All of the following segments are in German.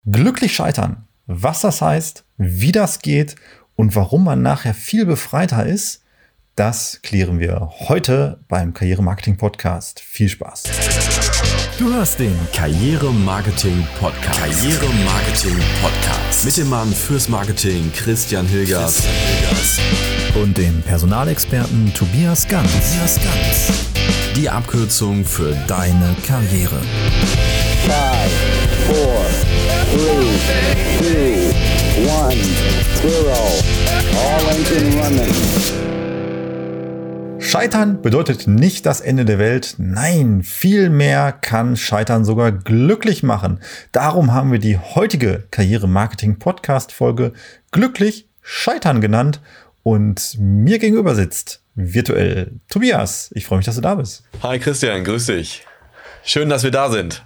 Glücklich scheitern. Was das heißt, wie das geht und warum man nachher viel befreiter ist, das klären wir heute beim Karrieremarketing-Podcast. Viel Spaß. Du hörst den Karrieremarketing-Podcast. Karrieremarketing-Podcast. Mit dem Mann fürs Marketing Christian Hilgers. Und dem Personalexperten Tobias Ganz. Die Abkürzung für deine Karriere. 5, 4, 3, 2, 1, 0. All engine running. Scheitern bedeutet nicht das Ende der Welt. Nein, vielmehr kann Scheitern sogar glücklich machen. Darum haben wir die heutige Karriere-Marketing-Podcast-Folge Glücklich Scheitern genannt. Und mir gegenüber sitzt virtuell Tobias. Ich freue mich, dass du da bist. Hi Christian, grüß dich. Schön, dass wir da sind.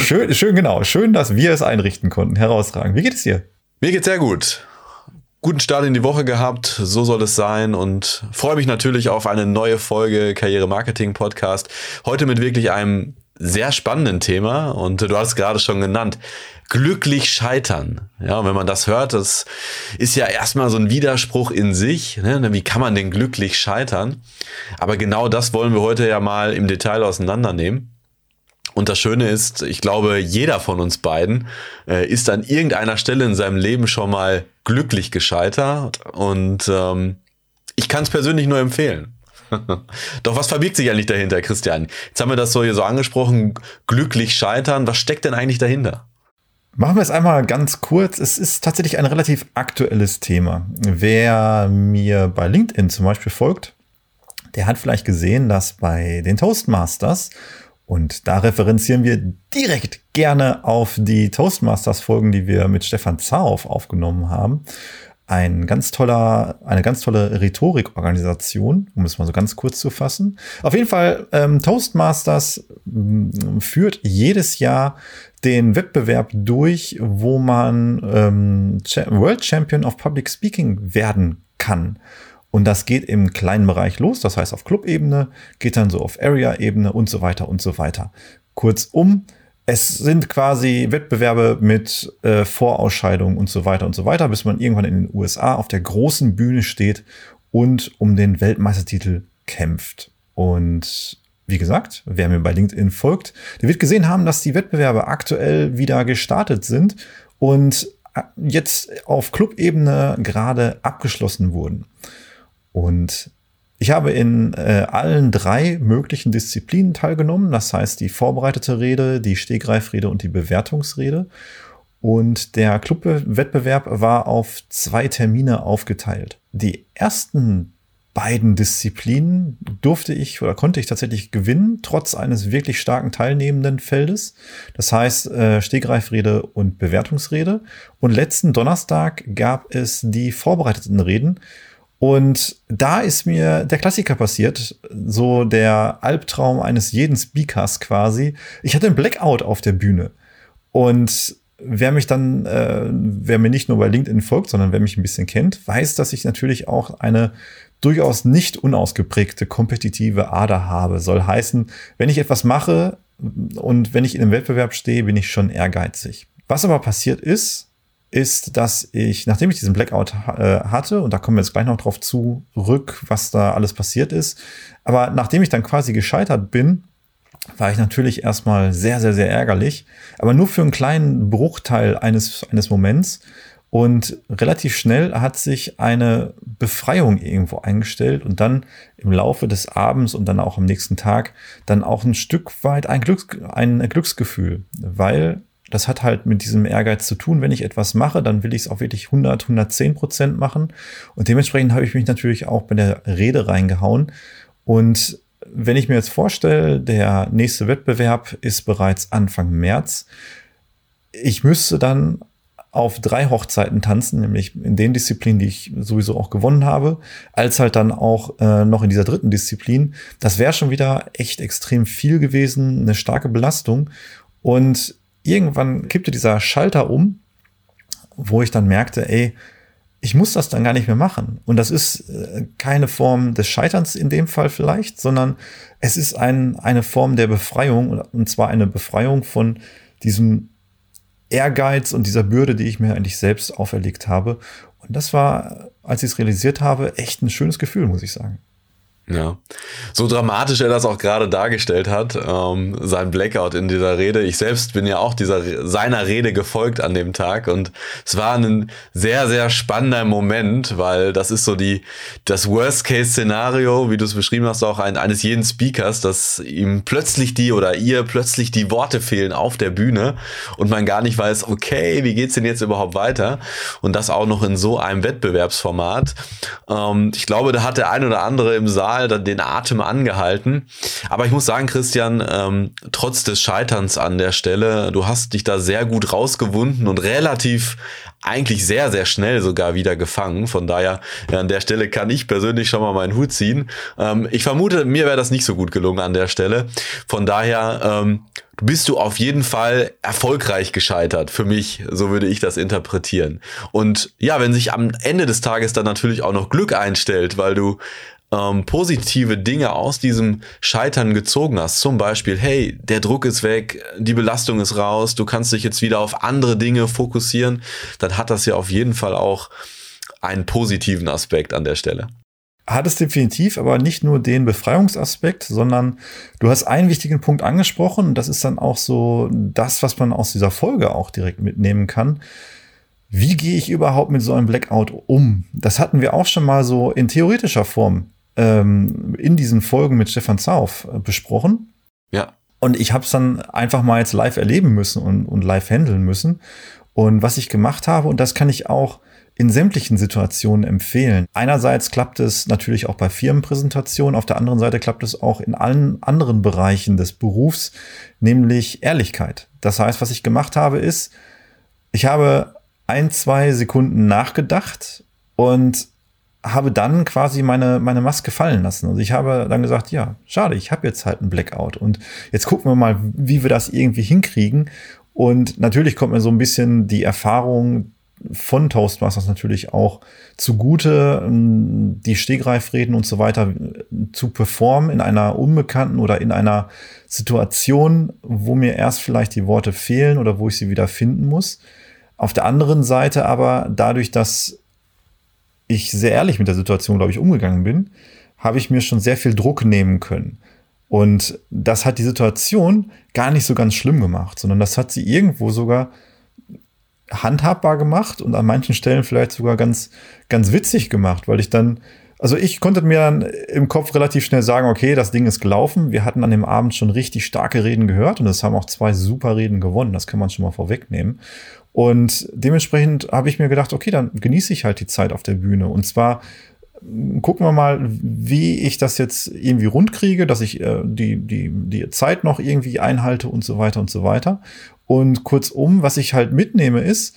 Schön, dass wir es einrichten konnten. Herausragend. Wie geht es dir? Mir geht's sehr gut. Guten Start in die Woche gehabt, so soll es sein, und freue mich natürlich auf eine neue Folge Karriere-Marketing-Podcast. Heute mit wirklich einem sehr spannenden Thema, und du hast es gerade schon genannt, glücklich scheitern. Ja, und wenn man das hört, das ist ja erstmal so ein Widerspruch in sich, ne? Wie kann man denn glücklich scheitern? Aber genau das wollen wir heute ja mal im Detail auseinandernehmen. Und das Schöne ist, ich glaube, jeder von uns beiden ist an irgendeiner Stelle in seinem Leben schon mal glücklich gescheitert. Und ich kann es persönlich nur empfehlen. Doch was verbirgt sich eigentlich dahinter, Christian? Jetzt haben wir das so angesprochen, glücklich scheitern. Was steckt denn eigentlich dahinter? Machen wir es einmal ganz kurz. Es ist tatsächlich ein relativ aktuelles Thema. Wer mir bei LinkedIn zum Beispiel folgt, der hat vielleicht gesehen, dass bei den Toastmasters, und da referenzieren wir direkt gerne auf die Toastmasters-Folgen, die wir mit Stefan Zahoff aufgenommen haben, eine ganz tolle Rhetorikorganisation, um es mal so ganz kurz zu fassen. Auf jeden Fall, Toastmasters führt jedes Jahr den Wettbewerb durch, wo man World Champion of Public Speaking werden kann. Und das geht im kleinen Bereich los, das heißt auf Club-Ebene, geht dann so auf Area-Ebene und so weiter und so weiter. Kurzum, es sind quasi Wettbewerbe mit Vorausscheidungen und so weiter, bis man irgendwann in den USA auf der großen Bühne steht und um den Weltmeistertitel kämpft. Und wie gesagt, wer mir bei LinkedIn folgt, der wird gesehen haben, dass die Wettbewerbe aktuell wieder gestartet sind und jetzt auf Club-Ebene gerade abgeschlossen wurden. Und ich habe in allen 3 möglichen Disziplinen teilgenommen. Das heißt, die vorbereitete Rede, die Stegreifrede und die Bewertungsrede. Und der Clubwettbewerb war auf 2 Termine aufgeteilt. Die ersten beiden Disziplinen konnte ich tatsächlich gewinnen, trotz eines wirklich starken teilnehmenden Feldes. Das heißt, Stegreifrede und Bewertungsrede. Und letzten Donnerstag gab es die vorbereiteten Reden. Und da ist mir der Klassiker passiert, so der Albtraum eines jeden Speakers quasi. Ich hatte einen Blackout auf der Bühne. Und wer mir nicht nur bei LinkedIn folgt, sondern wer mich ein bisschen kennt, weiß, dass ich natürlich auch eine durchaus nicht unausgeprägte kompetitive Ader habe. Soll heißen, wenn ich etwas mache und wenn ich in einem Wettbewerb stehe, bin ich schon ehrgeizig. Was aber passiert ist, dass ich, nachdem ich diesen Blackout hatte, und da kommen wir jetzt gleich noch drauf zurück, was da alles passiert ist, aber nachdem ich dann quasi gescheitert bin, war ich natürlich erstmal sehr, sehr, sehr ärgerlich, aber nur für einen kleinen Bruchteil eines Moments. Und relativ schnell hat sich eine Befreiung irgendwo eingestellt und dann im Laufe des Abends und dann auch am nächsten Tag dann auch ein Stück weit ein Glücksgefühl, weil das hat halt mit diesem Ehrgeiz zu tun. Wenn ich etwas mache, dann will ich es auch wirklich 110% machen. Und dementsprechend habe ich mich natürlich auch bei der Rede reingehauen. Und wenn ich mir jetzt vorstelle, der nächste Wettbewerb ist bereits Anfang März, ich müsste dann auf 3 Hochzeiten tanzen, nämlich in den Disziplinen, die ich sowieso auch gewonnen habe, als halt dann auch noch in dieser 3. Disziplin. Das wäre schon wieder echt extrem viel gewesen, eine starke Belastung. Und irgendwann kippte dieser Schalter um, wo ich dann merkte, ich muss das dann gar nicht mehr machen. Und das ist keine Form des Scheiterns in dem Fall vielleicht, sondern es ist eine Form der Befreiung, und zwar eine Befreiung von diesem Ehrgeiz und dieser Bürde, die ich mir eigentlich selbst auferlegt habe. Und das war, als ich es realisiert habe, echt ein schönes Gefühl, muss ich sagen. Ja, so dramatisch er das auch gerade dargestellt hat, sein Blackout in dieser Rede. Ich selbst bin ja auch seiner Rede gefolgt an dem Tag und es war ein sehr, sehr spannender Moment, weil das ist so das Worst-Case-Szenario, wie du es beschrieben hast, auch eines jeden Speakers, dass ihm plötzlich ihr plötzlich die Worte fehlen auf der Bühne und man gar nicht weiß, okay, wie geht's denn jetzt überhaupt weiter? Und das auch noch in so einem Wettbewerbsformat. Ich glaube, da hat der ein oder andere im Saal den Atem angehalten. Aber ich muss sagen, Christian, trotz des Scheiterns an der Stelle, du hast dich da sehr gut rausgewunden und relativ eigentlich sehr, sehr schnell sogar wieder gefangen. Von daher, an der Stelle kann ich persönlich schon mal meinen Hut ziehen. Ich vermute, mir wäre das nicht so gut gelungen an der Stelle. Von daher bist du auf jeden Fall erfolgreich gescheitert. Für mich, so würde ich das interpretieren. Und ja, wenn sich am Ende des Tages dann natürlich auch noch Glück einstellt, weil du positive Dinge aus diesem Scheitern gezogen hast. Zum Beispiel, hey, der Druck ist weg, die Belastung ist raus, du kannst dich jetzt wieder auf andere Dinge fokussieren, dann hat das ja auf jeden Fall auch einen positiven Aspekt an der Stelle. Hat es definitiv, aber nicht nur den Befreiungsaspekt, sondern du hast einen wichtigen Punkt angesprochen und das ist dann auch so das, was man aus dieser Folge auch direkt mitnehmen kann. Wie gehe ich überhaupt mit so einem Blackout um? Das hatten wir auch schon mal so in theoretischer Form in diesen Folgen mit Stefan Zauf besprochen. Ja. Und ich habe es dann einfach mal jetzt live erleben müssen und live handeln müssen. Und was ich gemacht habe, und das kann ich auch in sämtlichen Situationen empfehlen. Einerseits klappt es natürlich auch bei Firmenpräsentationen, auf der anderen Seite klappt es auch in allen anderen Bereichen des Berufs, nämlich Ehrlichkeit. Das heißt, was ich gemacht habe, ist, ich habe 1-2 Sekunden nachgedacht und habe dann quasi meine Maske fallen lassen. Also ich habe dann gesagt, ja, schade, ich habe jetzt halt einen Blackout und jetzt gucken wir mal, wie wir das irgendwie hinkriegen. Und natürlich kommt mir so ein bisschen die Erfahrung von Toastmasters natürlich auch zugute, die Stegreifreden und so weiter zu performen in einer unbekannten oder in einer Situation, wo mir erst vielleicht die Worte fehlen oder wo ich sie wieder finden muss. Auf der anderen Seite aber dadurch, dass ich sehr ehrlich mit der Situation, glaube ich, umgegangen bin, habe ich mir schon sehr viel Druck nehmen können. Und das hat die Situation gar nicht so ganz schlimm gemacht, sondern das hat sie irgendwo sogar handhabbar gemacht und an manchen Stellen vielleicht sogar ganz, ganz witzig gemacht, weil ich konnte mir dann im Kopf relativ schnell sagen, okay, das Ding ist gelaufen. Wir hatten an dem Abend schon richtig starke Reden gehört und es haben auch 2 super Reden gewonnen. Das kann man schon mal vorwegnehmen. Und dementsprechend habe ich mir gedacht, okay, dann genieße ich halt die Zeit auf der Bühne. Und zwar gucken wir mal, wie ich das jetzt irgendwie rund kriege, dass ich die Zeit noch irgendwie einhalte und so weiter und so weiter. Und kurzum, was ich halt mitnehme ist,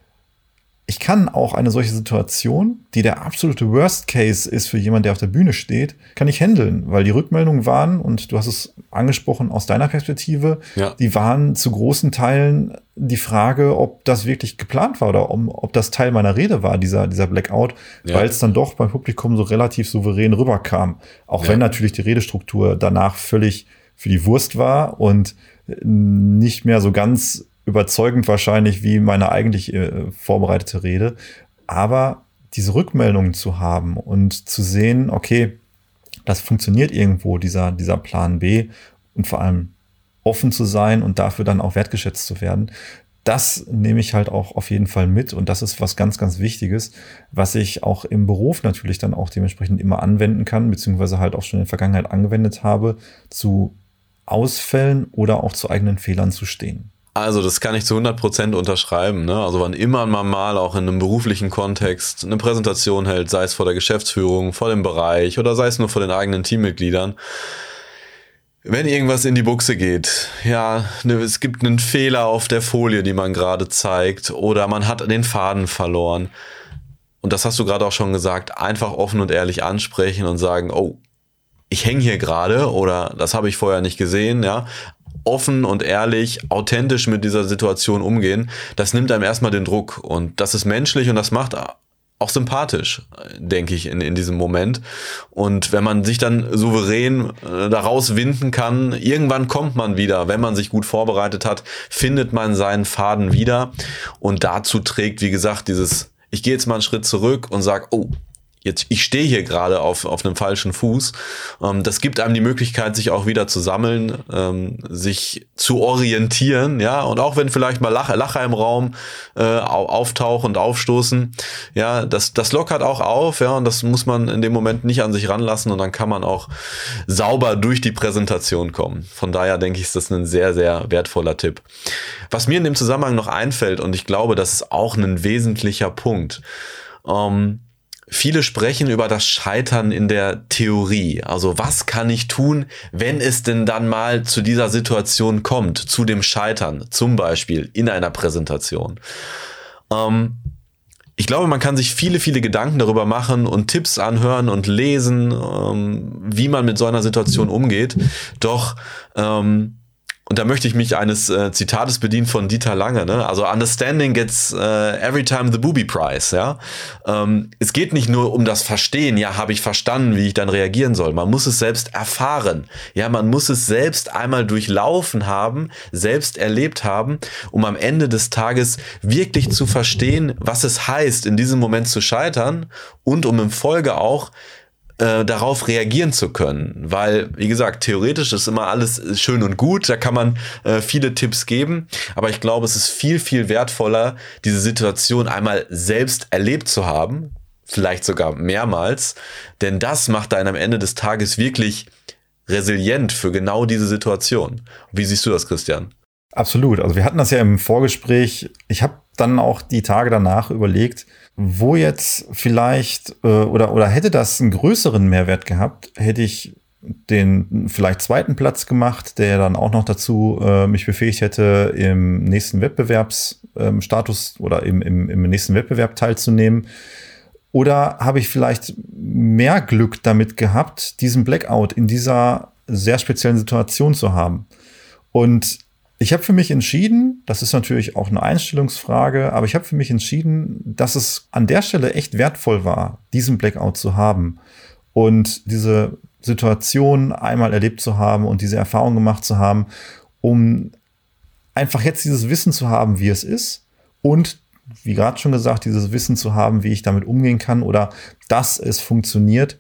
ich kann auch eine solche Situation, die der absolute Worst Case ist für jemanden, der auf der Bühne steht, kann ich handeln, weil die Rückmeldungen waren, und du hast es angesprochen aus deiner Perspektive, ja, die waren zu großen Teilen die Frage, ob das wirklich geplant war oder ob das Teil meiner Rede war, dieser Blackout, ja, weil es dann doch beim Publikum so relativ souverän rüberkam. Auch ja, wenn natürlich die Redestruktur danach völlig für die Wurst war und nicht mehr so ganz überzeugend wahrscheinlich wie meine eigentlich vorbereitete Rede. Aber diese Rückmeldungen zu haben und zu sehen, okay, das funktioniert irgendwo, dieser Plan B, und vor allem offen zu sein und dafür dann auch wertgeschätzt zu werden, das nehme ich halt auch auf jeden Fall mit. Und das ist was ganz, ganz Wichtiges, was ich auch im Beruf natürlich dann auch dementsprechend immer anwenden kann, beziehungsweise halt auch schon in der Vergangenheit angewendet habe, zu Ausfällen oder auch zu eigenen Fehlern zu stehen. Also das kann ich zu 100% unterschreiben, ne? Also wann immer man mal auch in einem beruflichen Kontext eine Präsentation hält, sei es vor der Geschäftsführung, vor dem Bereich oder sei es nur vor den eigenen Teammitgliedern, wenn irgendwas in die Buchse geht, ja, es gibt einen Fehler auf der Folie, die man gerade zeigt, oder man hat den Faden verloren, und das hast du gerade auch schon gesagt, einfach offen und ehrlich ansprechen und sagen, oh, ich hänge hier gerade oder das habe ich vorher nicht gesehen, ja. Offen und ehrlich, authentisch mit dieser Situation umgehen, das nimmt einem erstmal den Druck, und das ist menschlich und das macht auch sympathisch, denke ich, in diesem Moment. Und wenn man sich dann souverän daraus winden kann, irgendwann kommt man wieder, wenn man sich gut vorbereitet hat, findet man seinen Faden wieder. Und dazu trägt, wie gesagt, ich gehe jetzt mal einen Schritt zurück und sage, oh, jetzt, ich stehe hier gerade auf einem falschen Fuß. Das gibt einem die Möglichkeit, sich auch wieder zu sammeln, sich zu orientieren, ja. Und auch wenn vielleicht mal Lacher im Raum auftauchen und aufstoßen, ja, das lockert auch auf, ja. Und das muss man in dem Moment nicht an sich ranlassen. Und dann kann man auch sauber durch die Präsentation kommen. Von daher denke ich, ist das ein sehr, sehr wertvoller Tipp. Was mir in dem Zusammenhang noch einfällt, und ich glaube, das ist auch ein wesentlicher Punkt, viele sprechen über das Scheitern in der Theorie. Also was kann ich tun, wenn es denn dann mal zu dieser Situation kommt, zu dem Scheitern, zum Beispiel in einer Präsentation. Ich glaube, man kann sich viele, viele Gedanken darüber machen und Tipps anhören und lesen, wie man mit so einer Situation umgeht. Doch und da möchte ich mich eines Zitates bedienen von Dieter Lange, ne? Also understanding gets every time the booby prize, ja. Es geht nicht nur um das Verstehen, ja, habe ich verstanden, wie ich dann reagieren soll. Man muss es selbst erfahren, ja, man muss es selbst einmal durchlaufen haben, selbst erlebt haben, um am Ende des Tages wirklich zu verstehen, was es heißt, in diesem Moment zu scheitern und um in Folge auch darauf reagieren zu können, weil, wie gesagt, theoretisch ist immer alles schön und gut, da kann man viele Tipps geben, aber ich glaube, es ist viel, viel wertvoller, diese Situation einmal selbst erlebt zu haben, vielleicht sogar mehrmals, denn das macht einen am Ende des Tages wirklich resilient für genau diese Situation. Wie siehst du das, Christian? Absolut, also wir hatten das ja im Vorgespräch, ich habe dann auch die Tage danach überlegt, wo jetzt vielleicht oder hätte das einen größeren Mehrwert gehabt, hätte ich den vielleicht zweiten Platz gemacht, der dann auch noch dazu mich befähigt hätte, im nächsten Wettbewerbsstatus oder im nächsten Wettbewerb teilzunehmen. Oder habe ich vielleicht mehr Glück damit gehabt, diesen Blackout in dieser sehr speziellen Situation zu haben? Und ich habe für mich entschieden, das ist natürlich auch eine Einstellungsfrage, aber ich habe für mich entschieden, dass es an der Stelle echt wertvoll war, diesen Blackout zu haben und diese Situation einmal erlebt zu haben und diese Erfahrung gemacht zu haben, um einfach jetzt dieses Wissen zu haben, wie es ist und, wie gerade schon gesagt, dieses Wissen zu haben, wie ich damit umgehen kann oder dass es funktioniert,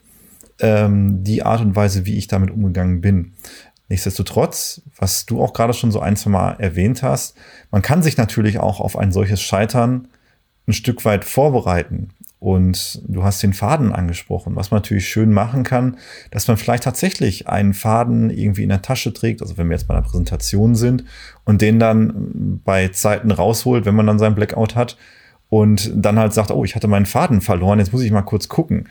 die Art und Weise, wie ich damit umgegangen bin. Nichtsdestotrotz, was du auch gerade schon so ein, zwei Mal erwähnt hast, man kann sich natürlich auch auf ein solches Scheitern ein Stück weit vorbereiten. Und du hast den Faden angesprochen, was man natürlich schön machen kann, dass man vielleicht tatsächlich einen Faden irgendwie in der Tasche trägt, also wenn wir jetzt bei einer Präsentation sind und den dann bei Zeiten rausholt, wenn man dann seinen Blackout hat und dann halt sagt, oh, ich hatte meinen Faden verloren, jetzt muss ich mal kurz gucken.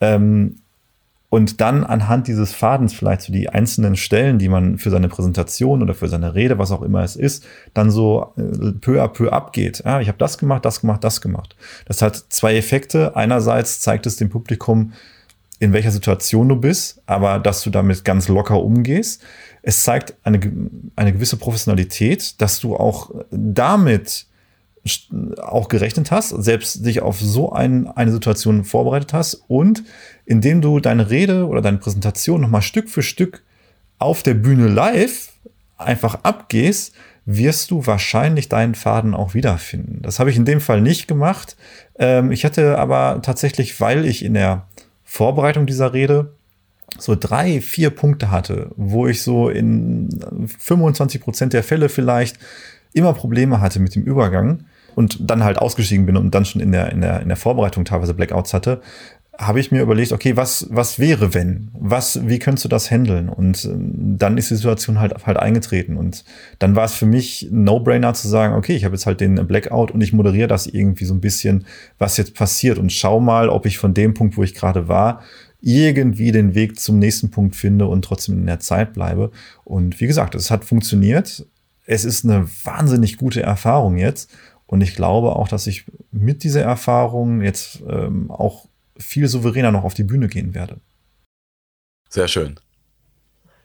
Und dann anhand dieses Fadens vielleicht so die einzelnen Stellen, die man für seine Präsentation oder für seine Rede, was auch immer es ist, dann so peu à peu abgeht. Ja, ich habe das gemacht, das gemacht, das gemacht. Das hat zwei Effekte. Einerseits zeigt es dem Publikum, in welcher Situation du bist, aber dass du damit ganz locker umgehst. Es zeigt eine gewisse Professionalität, dass du auch damit auch gerechnet hast, selbst dich auf so eine Situation vorbereitet hast und indem du deine Rede oder deine Präsentation nochmal Stück für Stück auf der Bühne live einfach abgehst, wirst du wahrscheinlich deinen Faden auch wiederfinden. Das habe ich in dem Fall nicht gemacht. Ich hatte aber tatsächlich, weil ich in der Vorbereitung dieser Rede so 3-4 Punkte hatte, wo ich so in 25% der Fälle vielleicht immer Probleme hatte mit dem Übergang und dann halt ausgestiegen bin und dann schon in der Vorbereitung teilweise Blackouts hatte, habe ich mir überlegt, okay, was wäre, wenn? Wie könntest du das handeln? Und dann ist die Situation halt eingetreten. Und dann war es für mich ein No-Brainer zu sagen, okay, ich habe jetzt halt den Blackout und ich moderiere das irgendwie so ein bisschen, was jetzt passiert und schau mal, ob ich von dem Punkt, wo ich gerade war, irgendwie den Weg zum nächsten Punkt finde und trotzdem in der Zeit bleibe. Und wie gesagt, es hat funktioniert. Es ist eine wahnsinnig gute Erfahrung jetzt. Und ich glaube auch, dass ich mit dieser Erfahrung jetzt auch viel souveräner noch auf die Bühne gehen werde. Sehr schön.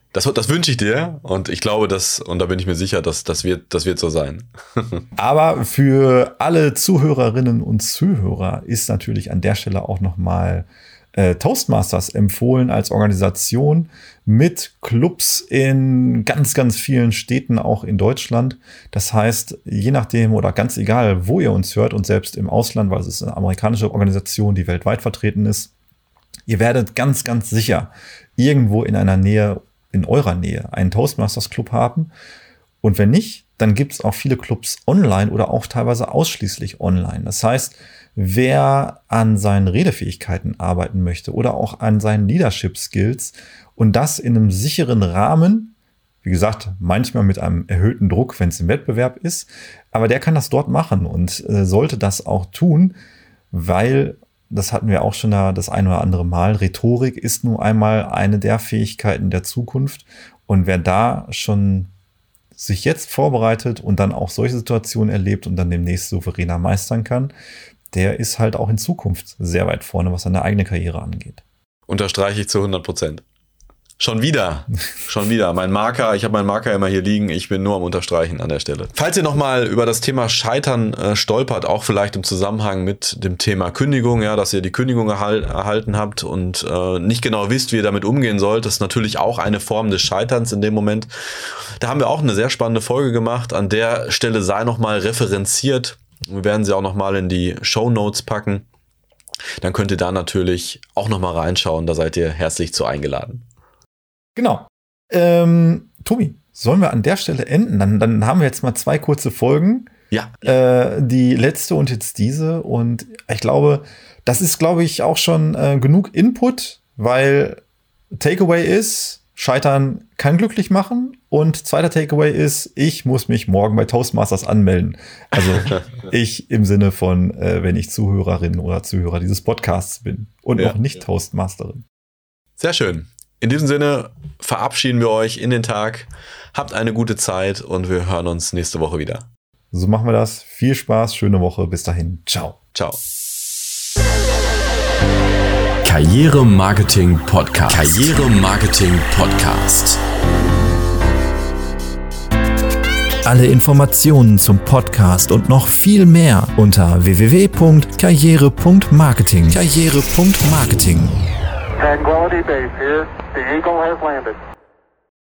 Das wünsche ich dir und ich glaube, und da bin ich mir sicher, das wird so sein. Aber für alle Zuhörerinnen und Zuhörer ist natürlich an der Stelle auch nochmal Toastmasters empfohlen als Organisation mit Clubs in ganz, ganz vielen Städten, auch in Deutschland. Das heißt, je nachdem oder ganz egal, wo ihr uns hört und selbst im Ausland, weil es ist eine amerikanische Organisation, die weltweit vertreten ist, ihr werdet ganz, ganz sicher irgendwo in eurer Nähe einen Toastmasters Club haben. Und wenn nicht, dann gibt es auch viele Clubs online oder auch teilweise ausschließlich online. Das heißt, wer an seinen Redefähigkeiten arbeiten möchte oder auch an seinen Leadership Skills und das in einem sicheren Rahmen, wie gesagt, manchmal mit einem erhöhten Druck, wenn es im Wettbewerb ist, aber der kann das dort machen und sollte das auch tun, weil, das hatten wir auch schon das ein oder andere Mal, Rhetorik ist nun einmal eine der Fähigkeiten der Zukunft und wer da schon sich jetzt vorbereitet und dann auch solche Situationen erlebt und dann demnächst souveräner meistern kann, der ist halt auch in Zukunft sehr weit vorne, was seine eigene Karriere angeht. Unterstreiche ich zu 100%. Schon wieder. Mein Marker, ich habe meinen Marker immer hier liegen, ich bin nur am Unterstreichen an der Stelle. Falls ihr nochmal über das Thema Scheitern stolpert, auch vielleicht im Zusammenhang mit dem Thema Kündigung, ja, dass ihr die Kündigung erhalten habt und nicht genau wisst, wie ihr damit umgehen sollt, das ist natürlich auch eine Form des Scheiterns in dem Moment. Da haben wir auch eine sehr spannende Folge gemacht. An der Stelle sei nochmal referenziert. Wir werden sie auch nochmal in die Shownotes packen. Dann könnt ihr da natürlich auch nochmal reinschauen. Da seid ihr herzlich zu eingeladen. Genau. Tobi, sollen wir an der Stelle enden? Dann haben wir jetzt mal 2 kurze Folgen. Ja. Die letzte und jetzt diese. Und ich glaube, das ist, auch schon genug Input, weil Takeaway ist, Scheitern kann glücklich machen. Und zweiter Takeaway ist, ich muss mich morgen bei Toastmasters anmelden. Also ich im Sinne von, wenn ich Zuhörerin oder Zuhörer dieses Podcasts bin und noch nicht Toastmasterin. Sehr schön. In diesem Sinne verabschieden wir euch in den Tag. Habt eine gute Zeit und wir hören uns nächste Woche wieder. So machen wir das. Viel Spaß, schöne Woche. Bis dahin. Ciao. Ciao. Karriere-Marketing Podcast. Karriere-Marketing Podcast. Alle Informationen zum Podcast und noch viel mehr unter www.karriere.marketing. Karriere.marketing. Tranquility Base here. The Eagle has landed.